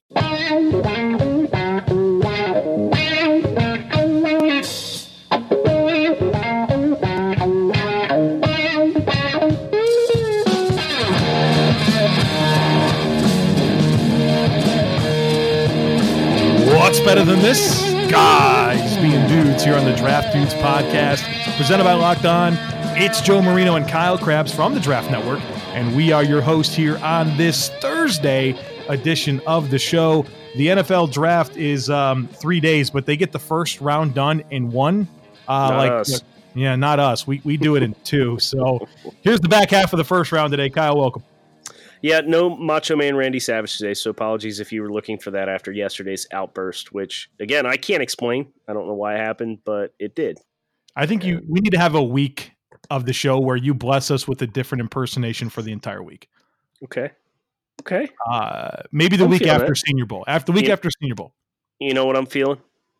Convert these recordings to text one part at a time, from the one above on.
What's better than this? Guys being dudes here on the Draft Dudes podcast, presented by Locked On. It's Joe Marino and Kyle Krabs from the Draft Network, and we are your host here on this Thursday edition of the show. The NFL draft is 3 days, but they get the first round done in one. Not us. Yeah, not us. We do it in two. So here's the back half of the first round today. Kyle, welcome. Yeah, no Macho Man Randy Savage today, so apologies if you were looking for that after yesterday's outburst, which, again, I can't explain. I don't know why it happened, but it did. I think we need to have a week of the show where you bless us with a different impersonation for the entire week. Okay. Maybe the week after Senior Bowl. After Senior Bowl. You know what I'm feeling?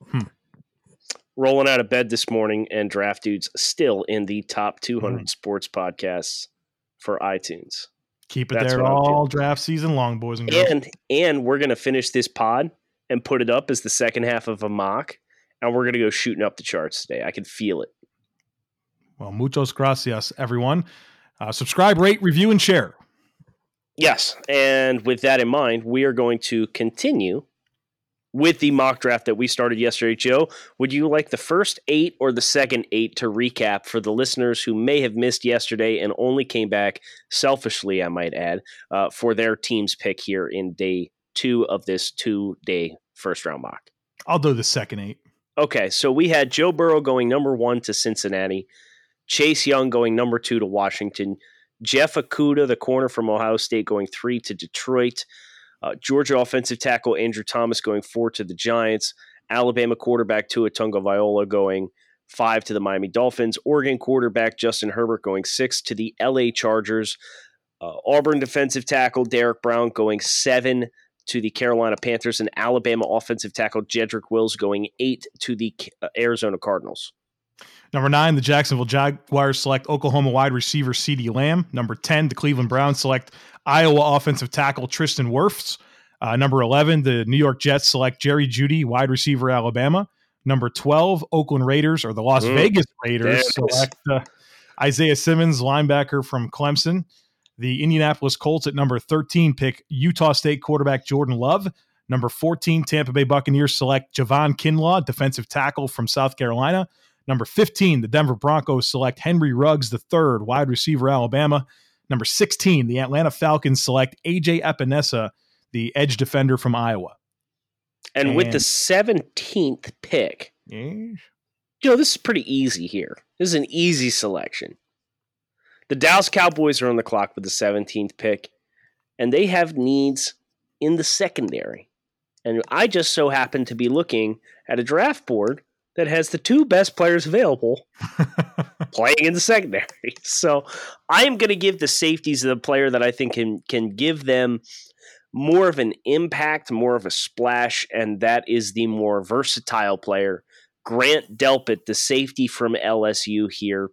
Rolling out of bed this morning, and Draft Dudes still in the top 200 sports podcasts for iTunes. Keep it there all draft season long, boys and girls. And we're going to finish this pod and put it up as the second half of a mock, and we're going to go shooting up the charts today. I can feel it. Well, muchos gracias, everyone. Subscribe, rate, review, and share. Yes, and with that in mind, we are going to continue with the mock draft that we started yesterday. Joe, would you like the first 8 or the second 8 to recap for the listeners who may have missed yesterday and only came back selfishly, I might add, for their team's pick here in day 2 of this 2-day first-round mock? I'll do the second 8. Okay, so we had Joe Burrow going number 1 to Cincinnati, Chase Young going number 2 to Washington, Jeff Okudah, the corner from Ohio State, going 3 to Detroit, Georgia offensive tackle Andrew Thomas going 4 to the Giants, Alabama quarterback Tua Tagovailoa going 5 to the Miami Dolphins, Oregon quarterback Justin Herbert going 6 to the LA Chargers, Auburn defensive tackle Derek Brown going 7 to the Carolina Panthers, and Alabama offensive tackle Jedrick Wills going 8 to the Arizona Cardinals. Number 9, the Jacksonville Jaguars select Oklahoma wide receiver CeeDee Lamb. Number 10, the Cleveland Browns select Iowa offensive tackle Tristan Wirfs. Number 11, the New York Jets select Jerry Jeudy, wide receiver Alabama. Number 12, Oakland Raiders, or the Las Vegas Raiders, select Isaiah Simmons, linebacker from Clemson. The Indianapolis Colts at number 13 pick Utah State quarterback Jordan Love. Number 14, Tampa Bay Buccaneers select Javon Kinlaw, defensive tackle from South Carolina. Number 15, the Denver Broncos select Henry Ruggs III, wide receiver Alabama. Number 16, the Atlanta Falcons select A.J. Epinesa, the edge defender from Iowa. And with the 17th pick, this is pretty easy here. This is an easy selection. The Dallas Cowboys are on the clock with the 17th pick, and they have needs in the secondary. And I just so happen to be looking at a draft board that has the 2 best players available playing in the secondary. So I am going to give the safeties to the player that I think can give them more of an impact, more of a splash, and that is the more versatile player, Grant Delpit, the safety from LSU here.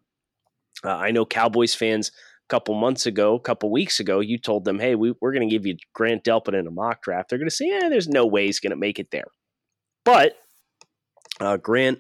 I know Cowboys fans a couple weeks ago, you told them, hey, we're going to give you Grant Delpit in a mock draft. They're going to say, there's no way he's going to make it there. But Grant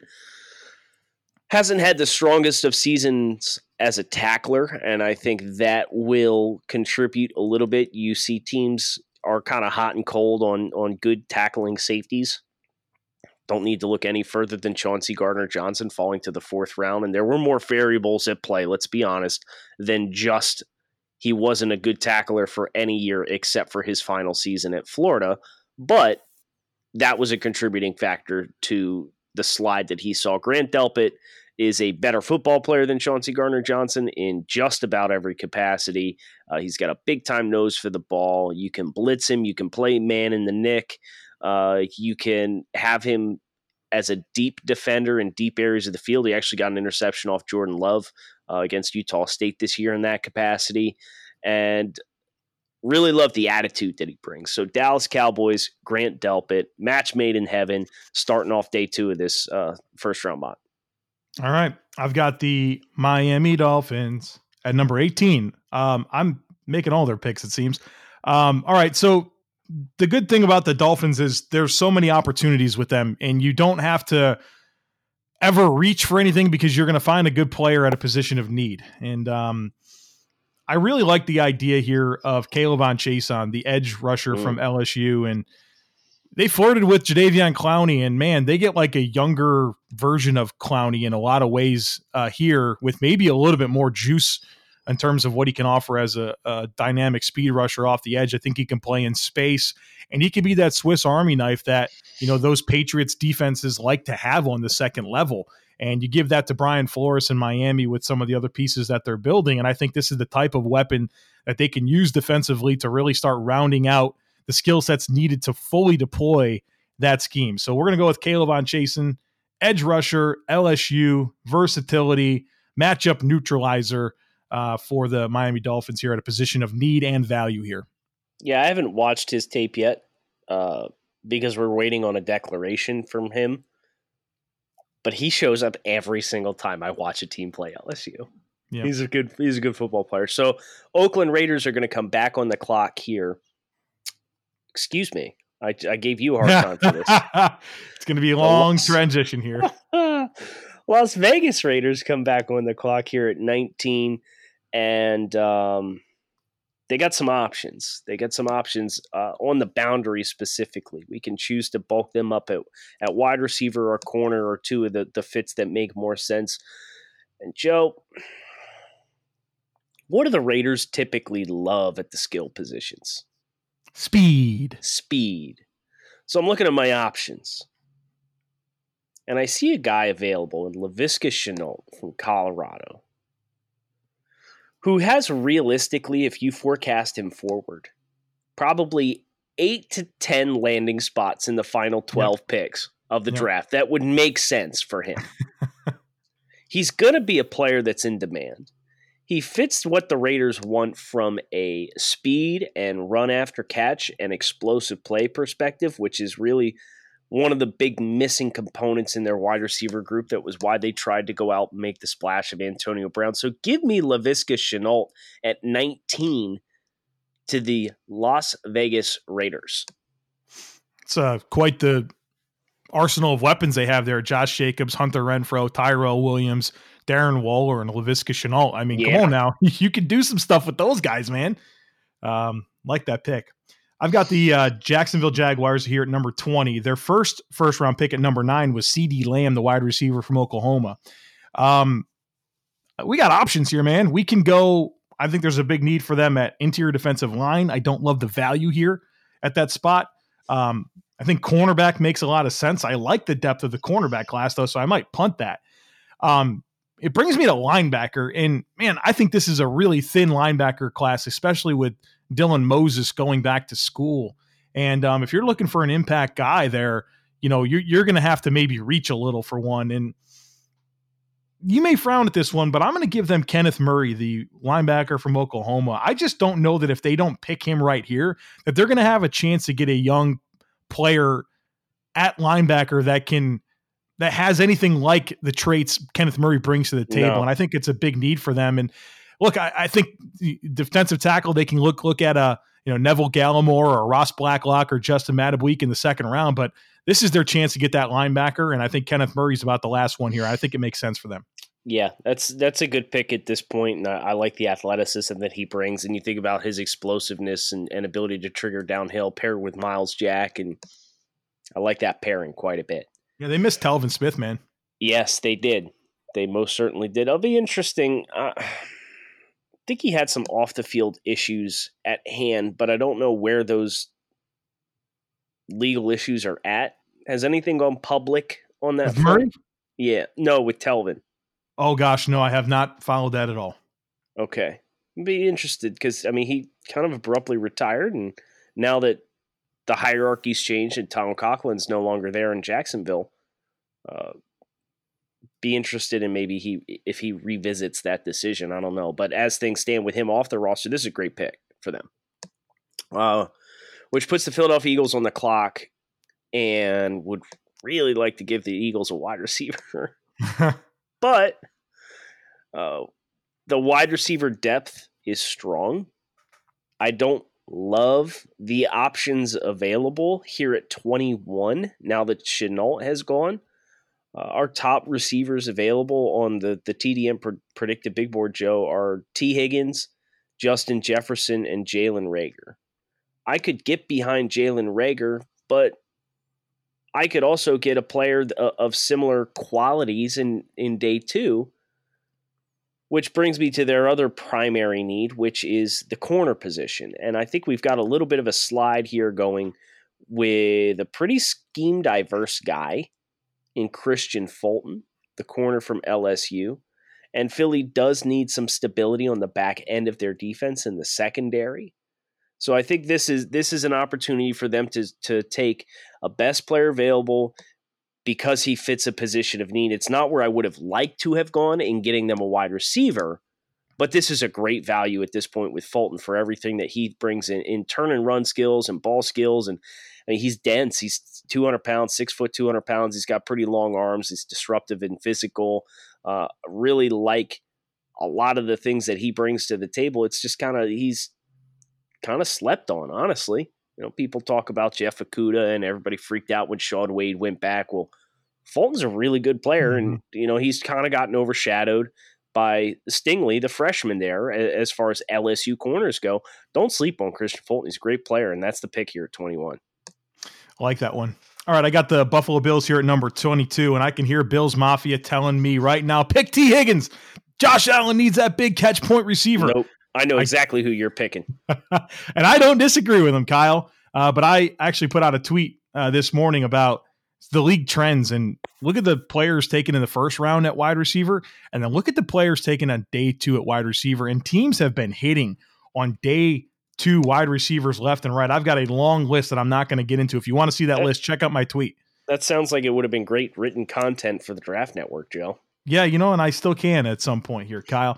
hasn't had the strongest of seasons as a tackler, and I think that will contribute a little bit. You see teams are kind of hot and cold on good tackling safeties. Don't need to look any further than Chauncey Gardner-Johnson falling to the 4th round, and there were more variables at play, let's be honest, than just he wasn't a good tackler for any year except for his final season at Florida, but that was a contributing factor to the slide that he saw. Grant Delpit is a better football player than Chauncey Gardner-Johnson in just about every capacity. He's got a big-time nose for the ball. You can blitz him. You can play man in the nick. You can have him as a deep defender in deep areas of the field. He actually got an interception off Jordan Love against Utah State this year in that capacity. And really love the attitude that he brings. So Dallas Cowboys, Grant Delpit, match made in heaven, starting off day 2 of this first-round mock. All right. I've got the Miami Dolphins at number 18. I'm making all their picks, it seems. All right. So the good thing about the Dolphins is there's so many opportunities with them, and you don't have to ever reach for anything because you're going to find a good player at a position of need. And I really like the idea here of K'Lavon Chaisson, the edge rusher from LSU, and they flirted with Jadeveon Clowney, and man, they get like a younger version of Clowney in a lot of ways here, with maybe a little bit more juice in terms of what he can offer as a dynamic speed rusher off the edge. I think he can play in space, and he can be that Swiss Army knife that, you know, those Patriots defenses like to have on the second level. And you give that to Brian Flores in Miami with some of the other pieces that they're building. And I think this is the type of weapon that they can use defensively to really start rounding out the skill sets needed to fully deploy that scheme. So we're going to go with K'Lavon Chaisson, edge rusher, LSU, versatility, matchup neutralizer for the Miami Dolphins here at a position of need and value here. Yeah, I haven't watched his tape yet because we're waiting on a declaration from him. But he shows up every single time I watch a team play LSU. Yep. He's a good football player. So Oakland Raiders are going to come back on the clock here. Excuse me. I gave you a hard time for this. It's going to be a long transition here. Las Vegas Raiders come back on the clock here at 19, and they got some options. They got some options on the boundary specifically. We can choose to bulk them up at wide receiver or corner, or two of the fits that make more sense. And Joe, what do the Raiders typically love at the skill positions? Speed. So I'm looking at my options, and I see a guy available in Laviska Shenault from Colorado, who has realistically, if you forecast him forward, probably 8 to 10 landing spots in the final 12 picks of the draft. That would make sense for him. He's going to be a player that's in demand. He fits what the Raiders want from a speed and run after catch and explosive play perspective, which is really one of the big missing components in their wide receiver group. That was why they tried to go out and make the splash of Antonio Brown. So give me Laviska Shenault at 19 to the Las Vegas Raiders. It's quite the arsenal of weapons they have there. Josh Jacobs, Hunter Renfrow, Tyrell Williams, Darren Waller, and Laviska Shenault. I mean, come on now. You can do some stuff with those guys, man. Like that pick. I've got the Jacksonville Jaguars here at number 20. Their first round pick at number 9 was CeeDee Lamb, the wide receiver from Oklahoma. We got options here, man. We can go. I think there's a big need for them at interior defensive line. I don't love the value here at that spot. I think cornerback makes a lot of sense. I like the depth of the cornerback class, though, so I might punt that. It brings me to linebacker, and man, I think this is a really thin linebacker class, especially with Dylan Moses going back to school. And if you're looking for an impact guy there, you know, you're going to have to maybe reach a little for one. And you may frown at this one, but I'm going to give them Kenneth Murray, the linebacker from Oklahoma. I just don't know that if they don't pick him right here, that they're going to have a chance to get a young player at linebacker that has anything like the traits Kenneth Murray brings to the table. No. And I think it's a big need for them. And look, I think defensive tackle, they can look at Neville Gallimore or Ross Blacklock or Justin Matabweek in the second round, but this is their chance to get that linebacker. And I think Kenneth Murray's about the last one here. I think it makes sense for them. Yeah, that's a good pick at this point. And I like the athleticism that he brings. And you think about his explosiveness and ability to trigger downhill paired with Myles Jack. And I like that pairing quite a bit. Yeah, they missed Telvin Smith, man. Yes, they did. They most certainly did. It'll be interesting. I think he had some off-the-field issues at hand, but I don't know where those legal issues are at. Has anything gone public on that front? Yeah. No, with Telvin. Oh, gosh, no, I have not followed that at all. Okay. I'd be interested because, I mean, he kind of abruptly retired, and now that the hierarchy's changed and Tom Coughlin's no longer there in Jacksonville, be interested in maybe if he revisits that decision. I don't know. But as things stand with him off the roster, this is a great pick for them. Which puts the Philadelphia Eagles on the clock, and would really like to give the Eagles a wide receiver. But the wide receiver depth is strong. I don't Love the options available here at 21 now that Shenault has gone. Our top receivers available on the TDM predicted big board, Joe, are T. Higgins, Justin Jefferson, and Jalen Reagor. I could get behind Jalen Reagor, but I could also get a player of similar qualities in day 2, which brings me to their other primary need, which is the corner position. And I think we've got a little bit of a slide here going with a pretty scheme-diverse guy in Christian Fulton, the corner from LSU. And Philly does need some stability on the back end of their defense in the secondary. So I think this is an opportunity for them to take a best player available because he fits a position of need. It's not where I would have liked to have gone in getting them a wide receiver, but this is a great value at this point with Fulton for everything that he brings in turn and run skills and ball skills. And I mean, he's dense. He's 200 pounds, 6 foot, 200 pounds. He's got pretty long arms. He's disruptive and physical. Really like a lot of the things that he brings to the table. It's just he's kind of slept on, honestly. You know, people talk about Jeff Okudah and everybody freaked out when Shaun Wade went back. Well, Fulton's a really good player, and you know he's kind of gotten overshadowed by Stingley, the freshman there, as far as LSU corners go. Don't sleep on Christian Fulton. He's a great player, and that's the pick here at 21. I like that one. All right, I got the Buffalo Bills here at number 22, and I can hear Bills Mafia telling me right now, pick T. Higgins. Josh Allen needs that big catch point receiver. Nope. I know exactly who you're picking. And I don't disagree with him, Kyle. But I actually put out a tweet this morning about the league trends and look at the players taken in the first round at wide receiver, and then look at the players taken on day 2 at wide receiver. And teams have been hitting on day 2 wide receivers left and right. I've got a long list that I'm not going to get into. If you want to see that list, check out my tweet. That sounds like it would have been great written content for the Draft Network, Joe. Yeah, you know, and I still can at some point here, Kyle.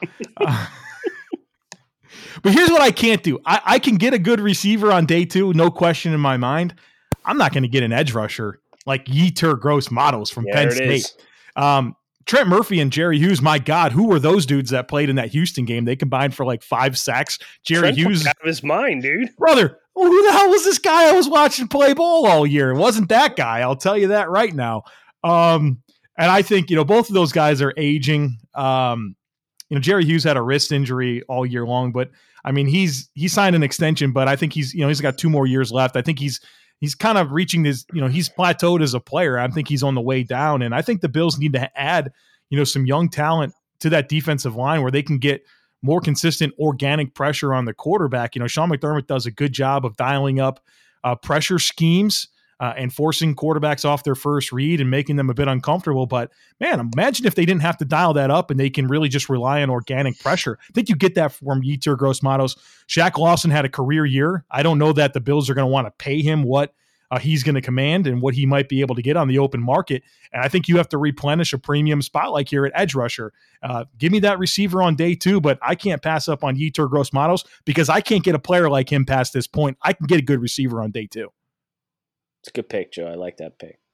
But here's what I can't do. I can get a good receiver on day 2, no question in my mind. I'm not going to get an edge rusher like Yetur Gross-Matos from Penn State. Trent Murphy and Jerry Hughes, my God, who were those dudes that played in that Houston game? They combined for like 5 sacks. Trent Hughes out of his mind, dude. Brother, who the hell was this guy I was watching play ball all year? It wasn't that guy. I'll tell you that right now. And I think, you know, both of those guys are aging. You know, Jerry Hughes had a wrist injury all year long, but I mean, he signed an extension, but I think he's got 2 more years left. I think he's kind of reaching his, you know, he's plateaued as a player. I think he's on the way down. And I think the Bills need to add, you know, some young talent to that defensive line where they can get more consistent organic pressure on the quarterback. You know, Sean McDermott does a good job of dialing up pressure schemes and forcing quarterbacks off their first read and making them a bit uncomfortable. But man, imagine if they didn't have to dial that up and they can really just rely on organic pressure. I think you get that from Yetur Gross-Matos. Shaq Lawson had a career year. I don't know that the Bills are going to want to pay him what he's going to command and what he might be able to get on the open market. And I think you have to replenish a premium spot like here at edge rusher. Give me that receiver on day 2, but I can't pass up on Yetur Gross-Matos because I can't get a player like him past this point. I can get a good receiver on day 2. It's a good pick, Joe. I like that pick.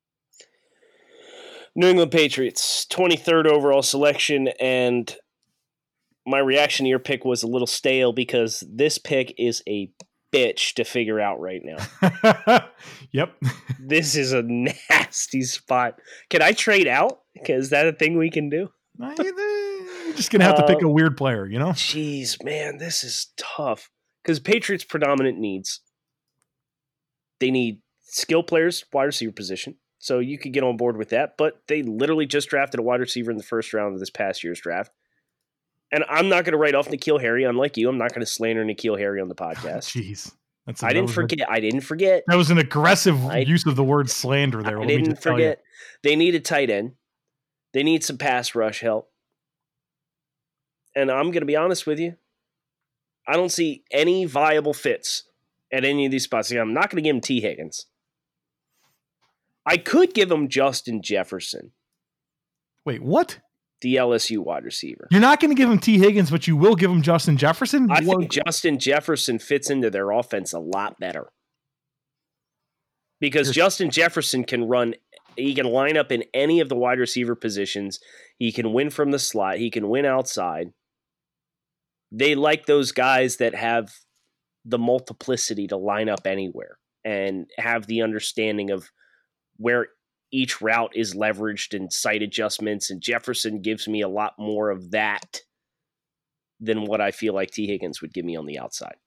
New England Patriots, 23rd overall selection, and my reaction to your pick was a little stale because this pick is a bitch to figure out right now. Yep. This is a nasty spot. Can I trade out? Is that a thing we can do? You're just going to have to pick a weird player, you know? Jeez, man, this is tough. Because Patriots' predominant needs, they need skill players, wide receiver position. So you could get on board with that. But they literally just drafted a wide receiver in the first round of this past year's draft. And I'm not going to write off N'Keal Harry, unlike you. I'm not going to slander N'Keal Harry on the podcast. Jeez. I didn't forget. That was an aggressive use of the word slander there. I didn't forget. They need a tight end. They need some pass rush help. And I'm going to be honest with you. I don't see any viable fits at any of these spots. I'm not going to give him T. Higgins. I could give him Justin Jefferson. Wait, what? The LSU wide receiver. You're not going to give him T. Higgins, but you will give him Justin Jefferson? I think Justin Jefferson fits into their offense a lot better. Because Justin Jefferson can run, he can line up in any of the wide receiver positions. He can win from the slot. He can win outside. They like those guys that have the multiplicity to line up anywhere and have the understanding of where each route is leveraged and sight adjustments. And Jefferson gives me a lot more of that than what I feel like T. Higgins would give me on the outside.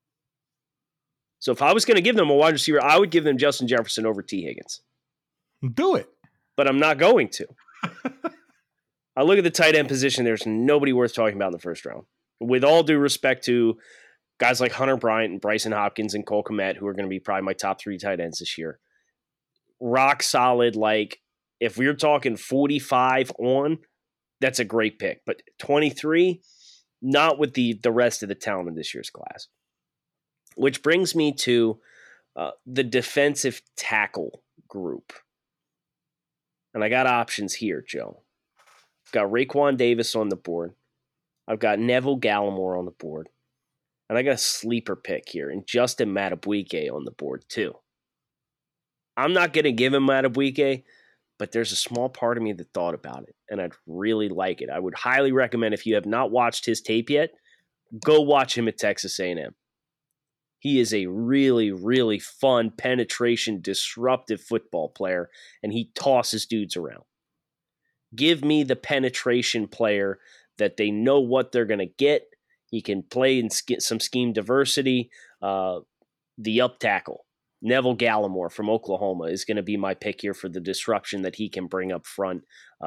So if I was going to give them a wide receiver, I would give them Justin Jefferson over T. Higgins. Do it. But I'm not going to. I look at the tight end position. There's nobody worth talking about in the first round. With all due respect to guys like Hunter Bryant and Bryson Hopkins and Cole Kmet, who are going to be probably my top 3 tight ends this year. Rock solid, like if we're talking 45 on, that's a great pick. But 23, not with the rest of the talent in this year's class. Which brings me to the defensive tackle group. And I got options here, Joe. I've got Raekwon Davis on the board. I've got Neville Gallimore on the board. And I got a sleeper pick here, and Justin Madubuike on the board too. I'm not going to give him Madubuike, but there's a small part of me that thought about it, and I'd really like it. I would highly recommend, if you have not watched his tape yet, go watch him at Texas A&M. He is a really, really fun, penetration, disruptive football player, and he tosses dudes around. Give me the penetration player that they know what they're going to get. He can play in some scheme diversity. The up tackle, Neville Gallimore from Oklahoma, is going to be my pick here for the disruption that he can bring up front.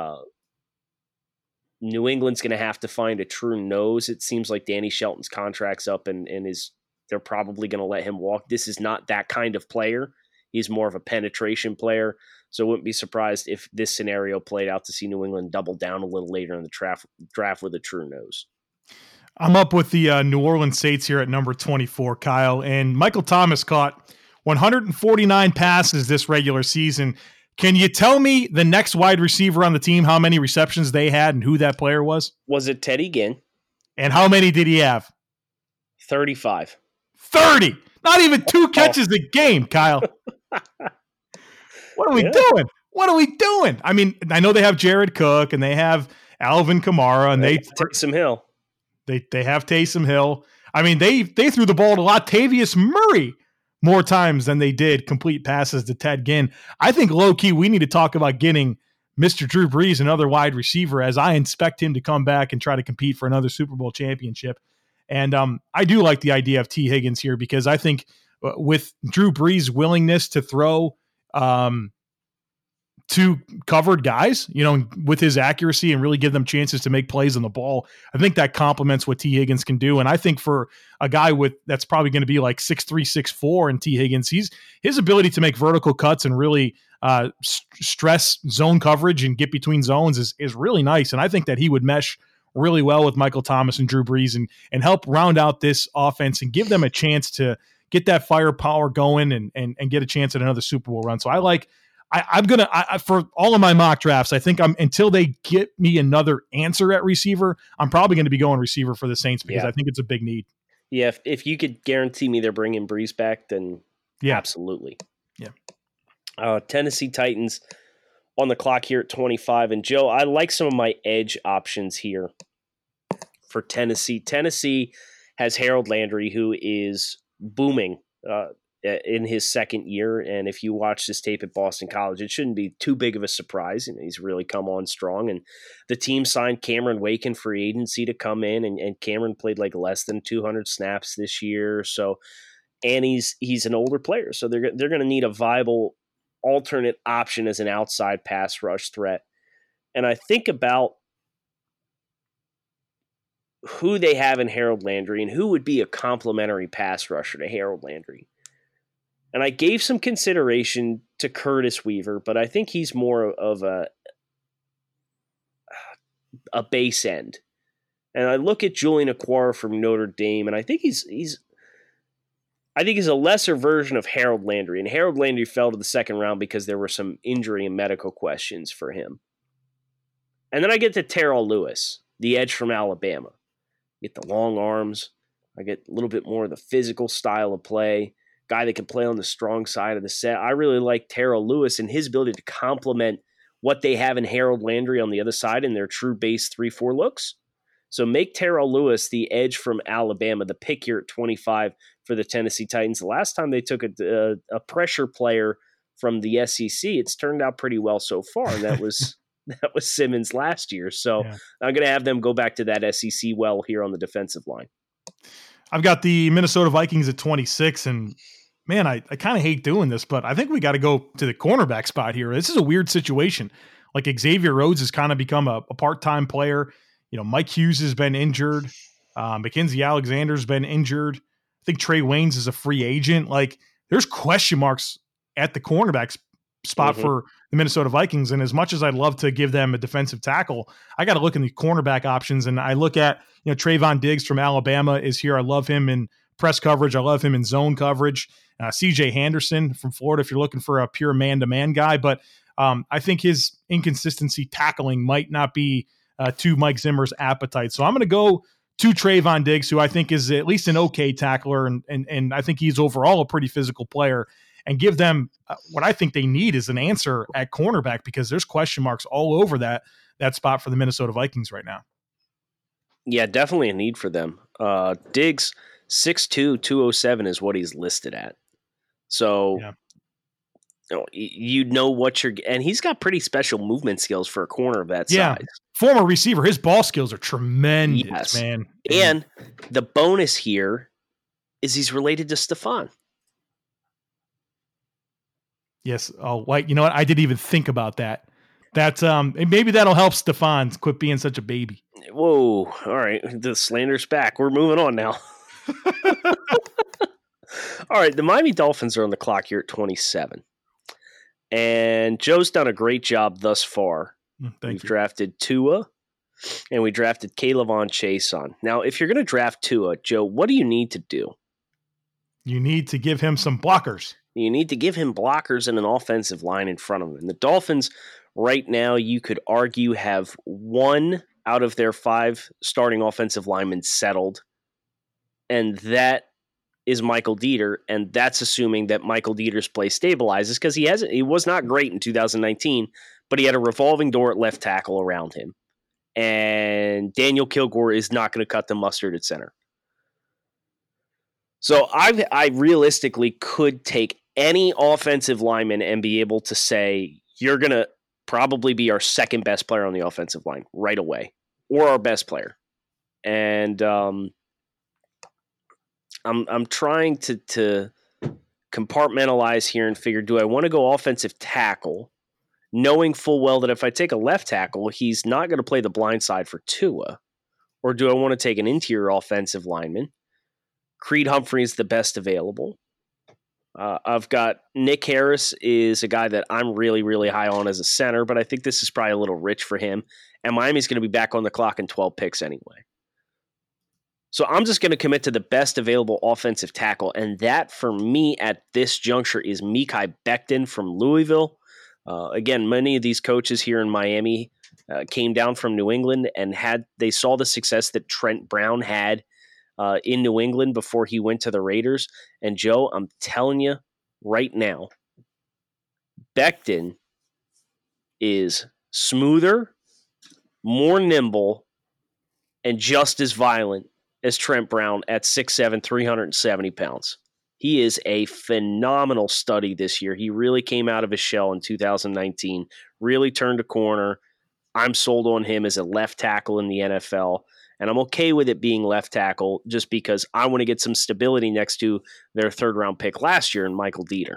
New England's going to have to find a true nose. It seems like Danny Shelton's contract's up and they're probably going to let him walk. This is not that kind of player. He's more of a penetration player. So I wouldn't be surprised if this scenario played out to see New England double down a little later in the draft with a true nose. I'm up with the New Orleans Saints here at number 24, Kyle. And Michael Thomas caught 149 passes this regular season. Can you tell me the next wide receiver on the team, how many receptions they had and who that player was? Was it Teddy Ginn? And how many did he have? 35. 30! Not even 2 catches a game, Kyle. What are we doing? What are we doing? I mean, I know they have Jared Cook and they have Alvin Kamara and they Taysom Hill. They have Taysom Hill. I mean, they threw the ball to Latavius Murray more times than they did complete passes to Ted Ginn. I think low-key we need to talk about getting Mr. Drew Brees another wide receiver, as I expect him to come back and try to compete for another Super Bowl championship. And I do like the idea of T. Higgins here because I think with Drew Brees' willingness to throw to covered guys, with his accuracy and really give them chances to make plays on the ball, I think that complements what T. Higgins can do. And I think for a guy that's probably going to be like 6'3", 6'4", and T. Higgins, his ability to make vertical cuts and really stress zone coverage and get between zones is really nice. And I think that he would mesh really well with Michael Thomas and Drew Brees and help round out this offense and give them a chance to get that firepower going and get a chance at another Super Bowl run. So I'm going to, for all of my mock drafts, I think until they get me another answer at receiver, I'm probably going to be going receiver for the Saints because I think it's a big need. Yeah. If you could guarantee me they're bringing Brees back, then absolutely. Yeah. Tennessee Titans on the clock here at 25. And Joe, I like some of my edge options here for Tennessee. Tennessee has Harold Landry, who is booming in his second year. And if you watch this tape at Boston College, it shouldn't be too big of a surprise. He's really come on strong. And the team signed Cameron Wake in free agency to come in, and Cameron played like less than 200 snaps this year. So, and he's an older player. So they're going to need a viable alternate option as an outside pass rush threat. And I think about who they have in Harold Landry and who would be a complementary pass rusher to Harold Landry. And I gave some consideration to Curtis Weaver, but I think he's more of a base end. And I look at Julian Okwara from Notre Dame, and I think he's a lesser version of Harold Landry. And Harold Landry fell to the second round because there were some injury and medical questions for him. And then I get to Terrell Lewis, the edge from Alabama. I get the long arms. I get a little bit more of the physical style of play. Guy that can play on the strong side of the set. I really like Terrell Lewis and his ability to complement what they have in Harold Landry on the other side in their true base 3-4 looks. So make Terrell Lewis the edge from Alabama, the pick here at 25 for the Tennessee Titans. The last time they took a pressure player from the SEC, it's turned out pretty well so far. And that was Simmons last year. So yeah. I'm going to have them go back to that SEC well here on the defensive line. I've got the Minnesota Vikings at 26, and man, I kind of hate doing this, but I think we got to go to the cornerback spot here. This is a weird situation. Like Xavier Rhodes has kind of become a part-time player. You know, Mike Hughes has been injured. Mackenzie Alexander's been injured. I think Trey Waynes is a free agent. Like, there's question marks at the cornerback spot for the Minnesota Vikings. And as much as I'd love to give them a defensive tackle, I got to look in the cornerback options. And I look at, Trayvon Diggs from Alabama is here. I love him in press coverage. I love him in zone coverage. CJ Henderson from Florida, if you're looking for a pure man-to-man guy. But I think his inconsistency tackling might not be to Mike Zimmer's appetite. So I'm going to go to Trayvon Diggs, who I think is at least an okay tackler. And I think he's overall a pretty physical player. And give them what I think they need is an answer at cornerback, because there's question marks all over that spot for the Minnesota Vikings right now. Yeah, definitely a need for them. Diggs, 6'2", 207 is what he's listed at. So you know what you're – and he's got pretty special movement skills for a corner of that size. Former receiver. His ball skills are tremendous, man. And the bonus here is he's related to Stephon. Yes. Oh, wait. You know what? I didn't even think about that. That's maybe that'll help Stephon quit being such a baby. Whoa. All right. The slander's back. We're moving on now. All right. The Miami Dolphins are on the clock here at 27. And Joe's done a great job thus far. We've drafted Tua and we drafted K'Lavon Chaisson. Now, if you're going to draft Tua, Joe, what do you need to do? You need to give him some blockers. You need to give him blockers and an offensive line in front of him. And the Dolphins right now, you could argue, have one out of their 5 starting offensive linemen settled. And that is Michael Dieter. And that's assuming that Michael Dieter's play stabilizes, because he was not great in 2019, but he had a revolving door at left tackle around him. And Daniel Kilgore is not going to cut the mustard at center. So I realistically could take any offensive lineman and be able to say, you're going to probably be our second best player on the offensive line right away, or our best player. And I'm trying to compartmentalize here and figure, do I want to go offensive tackle, knowing full well that if I take a left tackle, he's not going to play the blind side for Tua? Or do I want to take an interior offensive lineman? Creed Humphrey is the best available. I've got Nick Harris is a guy that I'm really, really high on as a center, but I think this is probably a little rich for him. And Miami's going to be back on the clock in 12 picks anyway. So I'm just going to commit to the best available offensive tackle. And that, for me, at this juncture, is Mekhi Becton from Louisville. Again, many of these coaches here in Miami came down from New England and they saw the success that Trent Brown had in New England before he went to the Raiders. And Joe, I'm telling you right now, Becton is smoother, more nimble, and just as violent as Trent Brown at 6'7", 370 pounds. He is a phenomenal study this year. He really came out of his shell in 2019, really turned a corner. I'm sold on him as a left tackle in the NFL. And I'm okay with it being left tackle just because I want to get some stability next to their 3rd-round pick last year in Michael Dieter.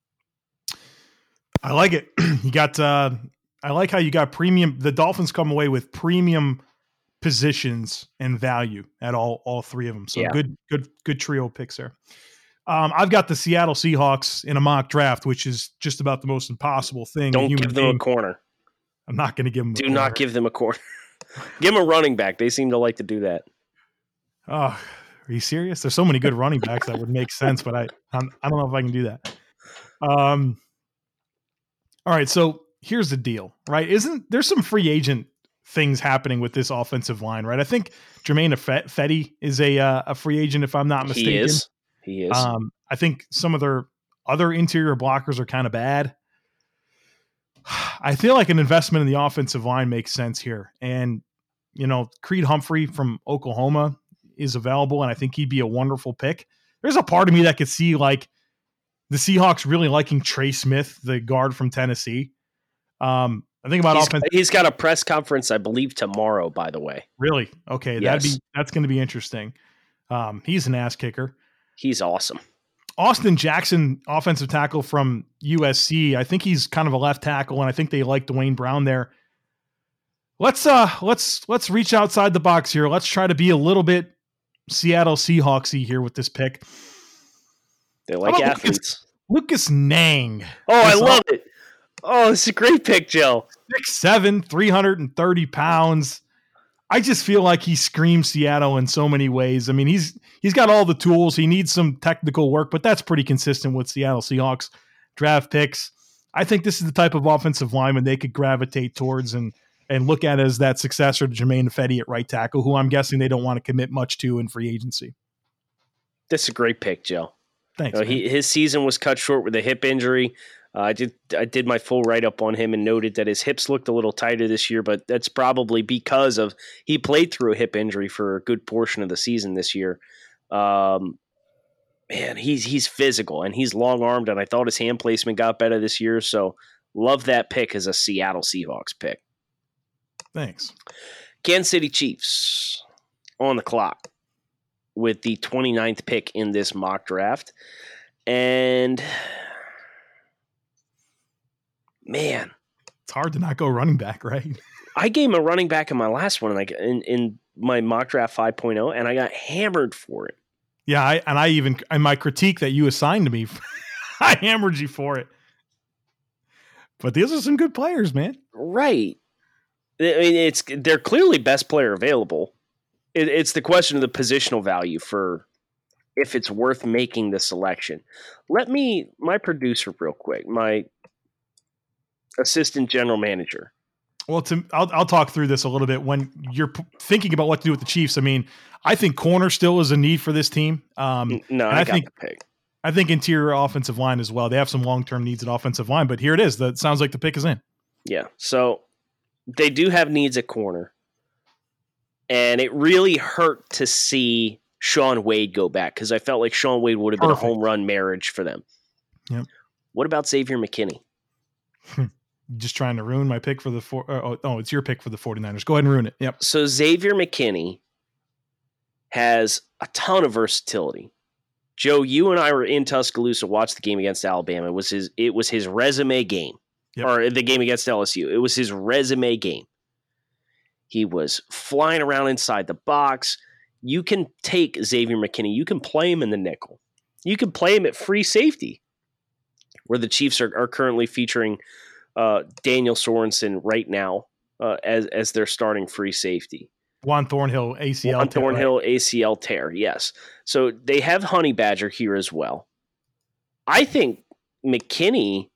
I like it. You got. I like how you got premium. The Dolphins come away with premium positions and value at all 3 of them. So good trio picks there. I've got the Seattle Seahawks in a mock draft, which is just about the most impossible thing. Don't give them a corner. I'm not going to give them. Do not give them a corner. Give them a running back. They seem to like to do that. Oh, are you serious? There's so many good running backs that would make sense, but I don't know if I can do that. All right, so here's the deal, right? There's some free agent things happening with this offensive line, right? I think Jermaine Fetty is a free agent, if I'm not mistaken. He is. I think some of their other interior blockers are kind of bad. I feel like an investment in the offensive line makes sense here. And Creed Humphrey from Oklahoma is available, and I think he'd be a wonderful pick. There's a part of me that could see like the Seahawks really liking Trey Smith, the guard from Tennessee. I think about offense. He's got a press conference, I believe, tomorrow, by the way. Really? Okay. Yes. That's going to be interesting. He's an ass kicker. He's awesome. Austin Jackson, offensive tackle from USC. I think he's kind of a left tackle, and I think they like Dwayne Brown there. Let's reach outside the box here. Let's try to be a little bit Seattle Seahawksy here with this pick. They like athletes. Lucas Nang. Oh, I love it. Oh, it's a great pick, Joe. 6'7", 330 pounds. I just feel like he screams Seattle in so many ways. I mean, he's got all the tools. He needs some technical work, but that's pretty consistent with Seattle Seahawks draft picks. I think this is the type of offensive lineman they could gravitate towards and look at as that successor to Jermaine Ifedi at right tackle, who I'm guessing they don't want to commit much to in free agency. This is a great pick, Joe. Thanks. His season was cut short with a hip injury. I did my full write-up on him and noted that his hips looked a little tighter this year, but that's probably because of he played through a hip injury for a good portion of the season this year. Man, he's physical and he's long-armed, and I thought his hand placement got better this year, so love that pick as a Seattle Seahawks pick. Thanks. Kansas City Chiefs on the clock with the 29th pick in this mock draft. And man, it's hard to not go running back, right? I gave him a running back in my last one, like in my mock draft 5.0, and I got hammered for it. Yeah, and my critique that you assigned to me, I hammered you for it. But these are some good players, man. Right. I mean, they're clearly best player available. It's the question of the positional value for if it's worth making the selection. My producer real quick, my assistant general manager. Well, I'll talk through this a little bit. When you're thinking about what to do with the Chiefs, I mean, I think corner still is a need for this team. I got the pick. I think interior offensive line as well. They have some long-term needs at offensive line, but here it is. That sounds like the pick is in. Yeah, so they do have needs at corner. And it really hurt to see Shaun Wade go back because I felt like Shaun Wade would have been a home run marriage for them. Yep. What about Xavier McKinney? Just trying to ruin my pick for the it's your pick for the 49ers. Go ahead and ruin it. Yep. So Xavier McKinney has a ton of versatility. Joe, you and I were in Tuscaloosa, watched the game against Alabama. It was his resume game. Yep. Or the game against LSU. It was his resume game. He was flying around inside the box. You can take Xavier McKinney. You can play him in the nickel. You can play him at free safety, where the Chiefs are currently featuring Daniel Sorensen right now as their starting free safety. Juan Thornhill, ACL tear. ACL tear, yes. So they have Honey Badger here as well. I think McKinney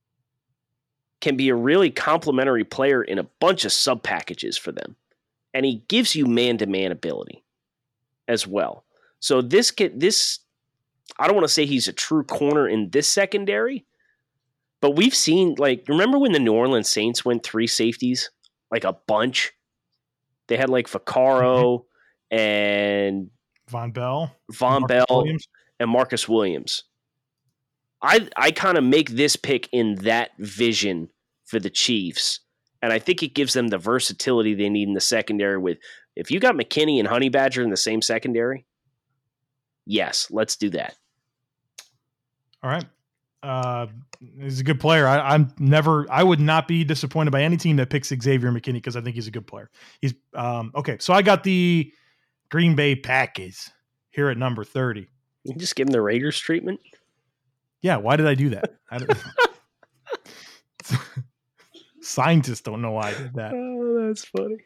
can be a really complimentary player in a bunch of sub packages for them. And he gives you man-to-man ability as well. So this I don't want to say he's a true corner in this secondary, but we've seen, like, remember when the New Orleans Saints went three safeties? Like a bunch? They had like Vaccaro and Von Bell and Marcus Williams. I kind of make this pick in that vision for the Chiefs, and I think it gives them the versatility they need in the secondary with, if you got McKinney and Honey Badger in the same secondary, yes, let's do that. All right. He's a good player. I would not be disappointed by any team that picks Xavier McKinney because I think he's a good player. He's okay. So I got the Green Bay Packers here at number 30. You just give him the Raiders treatment? Yeah, why did I do that? Scientists don't know why I did that. Oh, that's funny.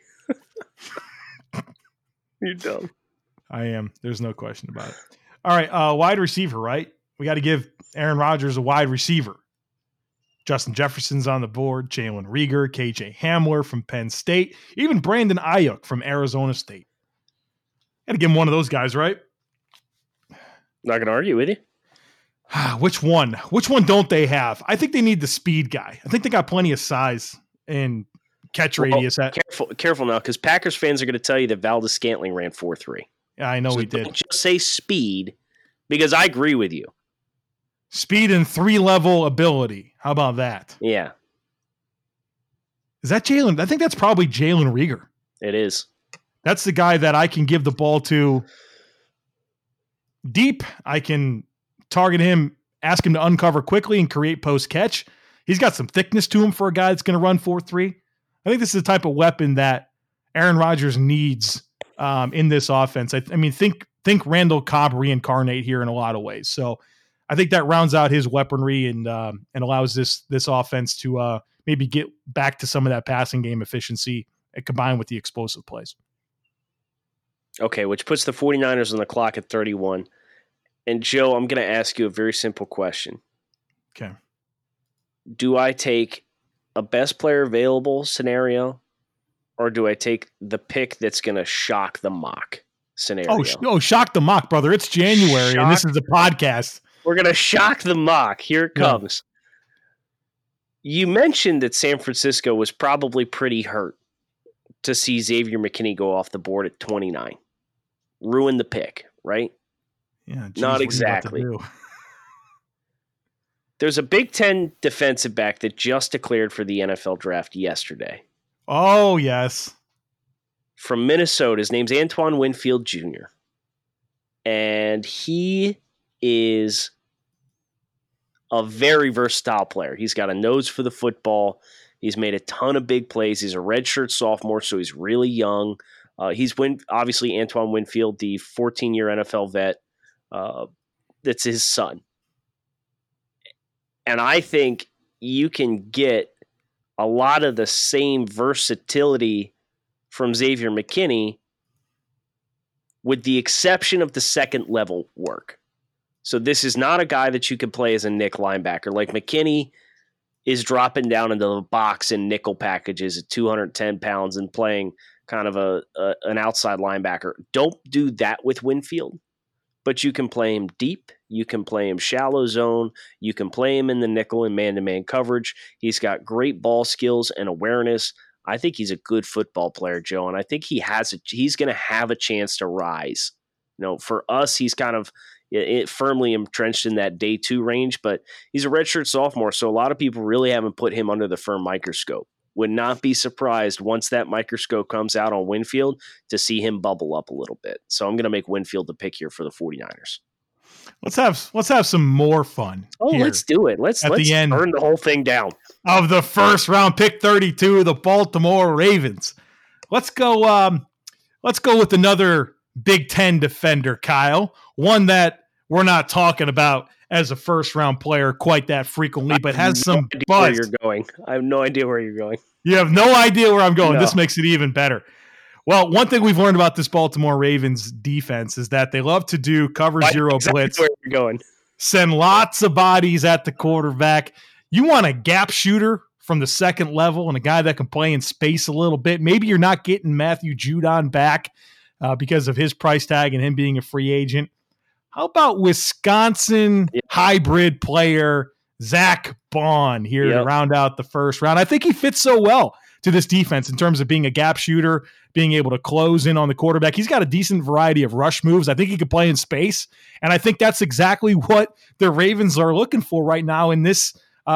You're dumb. I am. There's no question about it. All right, wide receiver, right? We got to give Aaron Rodgers a wide receiver. Justin Jefferson's on the board, Jalen Reagor, KJ Hamler from Penn State, even Brandon Ayuk from Arizona State. Got to give him one of those guys, right? Not going to argue with you. Which one? Which one don't they have? I think they need the speed guy. I think they got plenty of size in catch radius. Careful now, because Packers fans are going to tell you that Valdes-Scantling ran 4.3. Yeah, I know he did. Don't just say speed, because I agree with you. Speed and 3-level ability. How about that? Yeah. Is that Jalen? I think that's probably Jalen Reagor. It is. That's the guy that I can give the ball to deep. I can target him, ask him to uncover quickly and create post-catch. He's got some thickness to him for a guy that's going to run 4.3. I think this is the type of weapon that Aaron Rodgers needs in this offense. I mean, think Randall Cobb reincarnate here in a lot of ways. So I think that rounds out his weaponry and allows this offense to maybe get back to some of that passing game efficiency combined with the explosive plays. Okay, which puts the 49ers on the clock at 31. And Joe, I'm going to ask you a very simple question. Okay. Do I take a best player available scenario, or do I take the pick that's going to shock the mock scenario? Shock the mock, brother. It's January, and this is a podcast. We're going to shock the mock. Here it comes. You mentioned that San Francisco was probably pretty hurt to see Xavier McKinney go off the board at 29. Ruin the pick, right? Yeah, geez, not exactly. There's a Big Ten defensive back that just declared for the NFL draft yesterday. Oh, yes. From Minnesota. His name's Antoine Winfield Jr. And he is a very versatile player. He's got a nose for the football. He's made a ton of big plays. He's a redshirt sophomore, so he's really young. Obviously Antoine Winfield, the 14-year NFL vet. That's his son. And I think you can get a lot of the same versatility from Xavier McKinney with the exception of the second level work. So this is not a guy that you can play as a nick linebacker. Like McKinney is dropping down into the box in nickel packages at 210 pounds and playing kind of an outside linebacker. Don't do that with Winfield, but you can play him deep. You can play him shallow zone. You can play him in the nickel and man-to-man coverage. He's got great ball skills and awareness. I think he's a good football player, Joe, and I think he's going to have a chance to rise. You know, for us, he's kind of firmly entrenched in that day 2 range, but he's a redshirt sophomore, so a lot of people really haven't put him under the firm microscope. Would not be surprised once that microscope comes out on Winfield to see him bubble up a little bit. So I'm going to make Winfield the pick here for the 49ers. Let's have some more fun. Oh, let's do it. Let's burn the whole thing down. Of the first round, pick 32, the Baltimore Ravens. Let's go with another Big Ten defender, Kyle. One that we're not talking about as a first round player quite that frequently, but has some buzz. Where you're going. I have no idea where you're going. You have no idea where I'm going. No. This makes it even better. Well, one thing we've learned about this Baltimore Ravens defense is that they love to do cover zero blitz. Where you're going. Send lots of bodies at the quarterback. You want a gap shooter from the second level and a guy that can play in space a little bit. Maybe you're not getting Matthew Judon back because of his price tag and him being a free agent. How about Wisconsin hybrid player Zach Bond here to round out the first round? I think he fits so well to this defense in terms of being a gap shooter, being able to close in on the quarterback. He's got a decent variety of rush moves. I think he could play in space, and I think that's exactly what the Ravens are looking for right now in this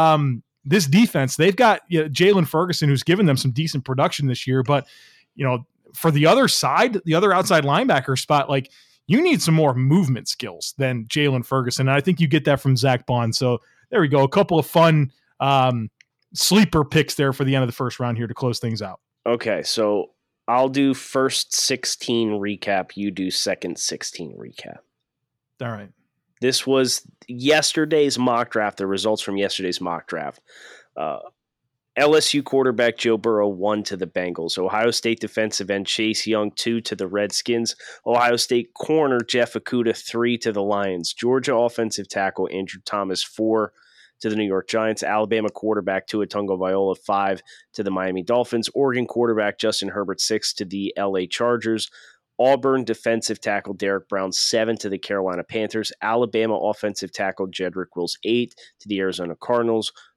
this defense. They've got Jalen Ferguson, who's given them some decent production this year, but for the other side, the other outside linebacker spot, like, you need some more movement skills than Jalen Ferguson. And I think you get that from Zach Bond. So there we go. A couple of fun sleeper picks there for the end of the first round here to close things out. Okay, so I'll do first 16 recap. You do second 16 recap. All right. This was yesterday's mock draft, the results from yesterday's mock draft. LSU quarterback Joe Burrow 1 to the Bengals. Ohio State defensive end Chase Young 2 to the Redskins. Ohio State corner Jeff Okudah 3 to the Lions. Georgia offensive tackle Andrew Thomas 4 to the New York Giants. Alabama quarterback Tua Tagovailoa 5 to the Miami Dolphins. Oregon quarterback Justin Herbert 6 to the LA Chargers. Auburn defensive tackle Derek Brown 7 to the Carolina Panthers. Alabama offensive tackle Jedrick Wills 8 to the Arizona Cardinals.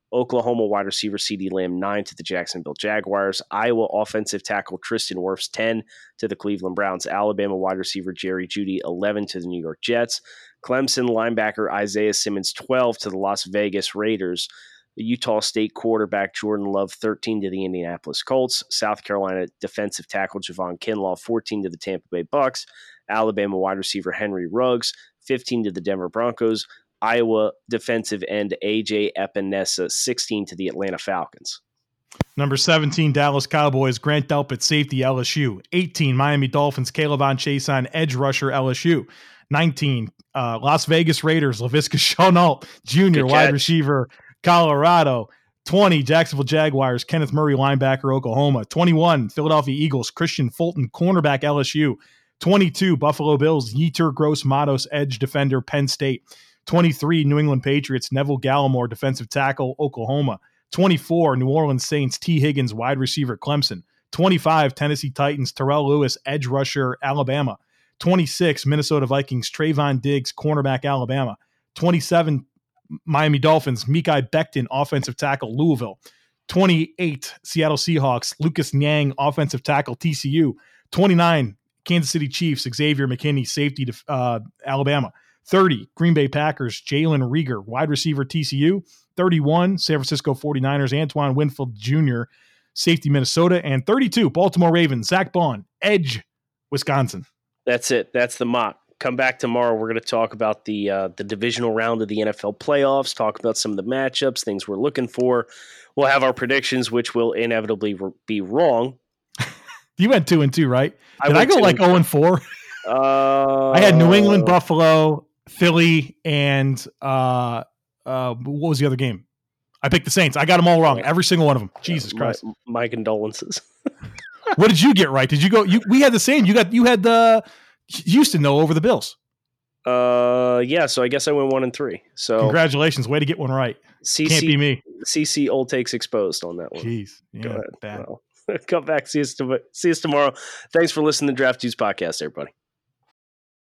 Oklahoma wide receiver CeeDee Lamb 9 to the Jacksonville Jaguars. Iowa offensive tackle Tristan Wirfs 10 to the Cleveland Browns. Alabama wide receiver Jerry Jeudy 11 to the New York Jets. Clemson linebacker Isaiah Simmons 12 to the Las Vegas Raiders. The Utah State quarterback Jordan Love 13 to the Indianapolis Colts. South Carolina defensive tackle Javon Kinlaw 14 to the Tampa Bay Bucks. Alabama wide receiver Henry Ruggs 15 to the Denver Broncos. Iowa defensive end A.J. Epinesa 16 to the Atlanta Falcons. Number 17, Dallas Cowboys, Grant Delpit, safety, LSU. 18, Miami Dolphins, Calebon Chason, edge rusher, LSU. 19, Las Vegas Raiders, Laviska Shenault Jr., wide receiver, Colorado. 20, Jacksonville Jaguars, Kenneth Murray, linebacker, Oklahoma. 21, Philadelphia Eagles, Christian Fulton, cornerback, LSU. 22, Buffalo Bills, Yetur Gross-Matos, edge defender, Penn State. 23, New England Patriots, Neville Gallimore, defensive tackle, Oklahoma. 24, New Orleans Saints, T. Higgins, wide receiver, Clemson. 25, Tennessee Titans, Terrell Lewis, edge rusher, Alabama. 26, Minnesota Vikings, Trayvon Diggs, cornerback, Alabama. 27, Miami Dolphins, Mekhi Becton, offensive tackle, Louisville. 28, Seattle Seahawks, Lucas Niang, offensive tackle, TCU. 29, Kansas City Chiefs, Xavier McKinney, safety, Alabama. 30, Green Bay Packers, Jalen Reagor, wide receiver, TCU. 31, San Francisco 49ers, Antoine Winfield Jr., safety, Minnesota. And 32, Baltimore Ravens, Zach Bond, edge, Wisconsin. That's it. That's the mock. Come back tomorrow. We're going to talk about the divisional round of the NFL playoffs, talk about some of the matchups, things we're looking for. We'll have our predictions, which will inevitably be wrong. You went 2-2, right? Did I go like 0-4? I had New England, Buffalo, Philly, and what was the other game? I picked the Saints. I got them all wrong. Every single one of them. Jesus Christ. My condolences. What did you get right? Did you go? We had the same. You had the Houston though over the Bills. Yeah. So I guess I went 1-3. So congratulations, way to get one right. Can't be me. CC old takes exposed on that one. Jeez. Yeah, go ahead. Bad. Well, come back. See us tomorrow. Thanks for listening to Draft Juice Podcast, everybody.